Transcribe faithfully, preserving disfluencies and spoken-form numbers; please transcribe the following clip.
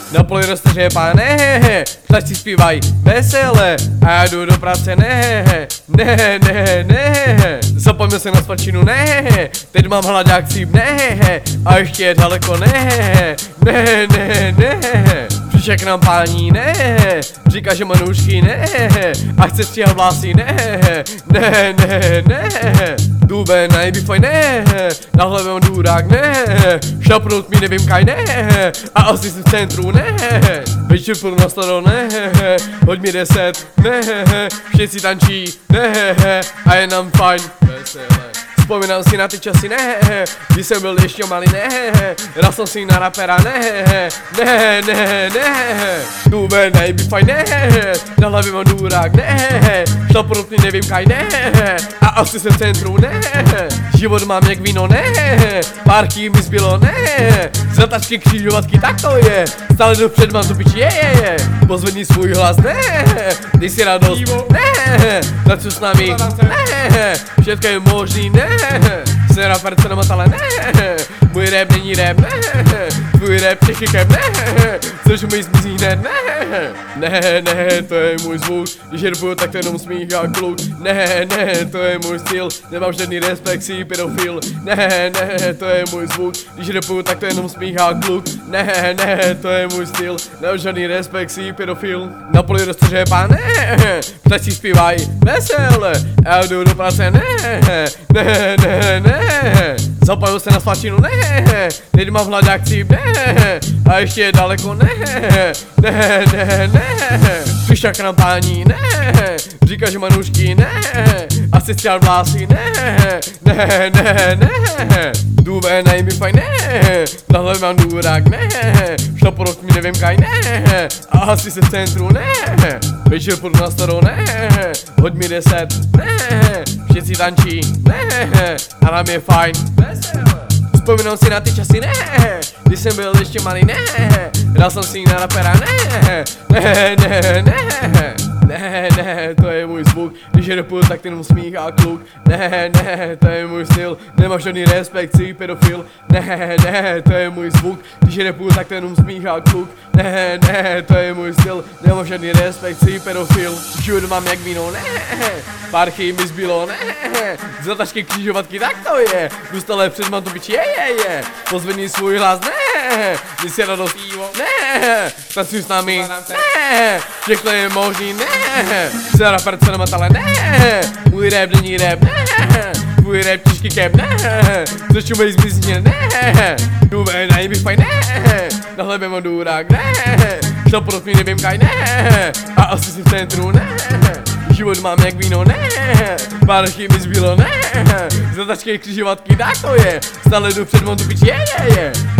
Na poli roste řepa, ne, ptačci zpívaj vesele, a já jdu do práce, ne, ne, ne, ne, zapojme se na svačinu, ne, teď mám hladák cíp, ne, a ještě je daleko, ne, ne, ne, ne, přišel k nám pání, ne, říká, že má nůžky, ne, a chce stříhat vlasy, ne, ne, ne, ne, Dube najbifaj, ne, na hlavě mám důrák, ne, šapnout mi nevím kaj, ne, a asi jsem v centru, ne, večer půjdu na staro, ne, hoď mi deset, ne, všichni tančí, ne, a je nám fajn, veselé. Vzpomínám si na ty časy, ne, když jsem byl ještě malý, ne, hrál jsem si na rapera, ne, ne, ne, ne, Dube najbifaj, ne, na hlavě mám důrák, ne, šlapnout mi nevím kaj, ne, a asi jsem v centru, ne, život mám jak víno, ne, párky mi zbylo, ne, zatačky křižovatky, tak to je, stále dopřed mám to piči, je, je, je, pozvedni svůj hlas, ne, dej si radost, ne, tancuj s námi, ne, všetko je možný, ne, jsem rapper, co namatale, ne, můj rap není rap, ne, tvůj rap těchykem, ne, což mi zmizí hned, ne, ne, ne, to je můj zvuk, když herbuju, tak to jenom smích a kluk, ne, ne, to je můj styl, nemám žádný respekt, si pedofil, ne, ne, to je můj zvuk, když herbuju, tak to jenom smích a kluk, ne, ne, to je můj styl, nemám žádný respekt, si pedofil, na poli roste řepa, ne, ptačci zpívaj vesele, já jdu do práce, ne, ne, ne, ne, zapojil se na svačinu, ne, teď mám hladák cíp, ne, a ještě je daleko, ne, ne, ne, ne, přišel k nám pání, ne, říká, že má nůžky, ne, a chce stříhat vlasy, ne, ne, ne, ne, Dube najbifaj, ne, na hlavě mám důrák, ne, šlapnout mi nevím kaj, ne, a asi jsem v centru, ne, večer půjdu na staro, ne, hoď mi deset, ne, všichni tančí, ne, a nám je fajn, veselé. Vzpomínám si na ty časy, ne, když jsem byl ještě malý, ne, hrál jsem si na rapera, ne, ne, ne, ne, ne, ne, to je můj zvuk, když rapuju, tak ten smích a kluk, ne, ne, to je můj styl, nemám žádný respekt, si pedofil, ne, ne, to je můj zvuk, když rapuju, tak ten smích a kluk, ne, ne, to je můj styl, nemám žádný respekt, si pedofil, život mám jak víno, ne, párchy mi zbylo, ne, zatačky křižovatky, tak to je, jdu stále před mám to piči, je, je, je, pozvedni svůj hlas, ne, dej si radost, ne, tancuj s námi, ne, všechno je možný, ne, jsem rapper, co namatale, ne, můj rap není rap, ne, tvůj rap těžký kep, ne, což umej zmizně, ne, Dube najbifaj, ne, na hlavě mám důrák, ne, šlapnout mi nevím kaj, ne, a asi jsem v centru, ne, život mám jak víno, ne, párchy mi zbylo, ne, zatačky křižovatky, tak to je, stále jdu před mám tu piči, je, je, je.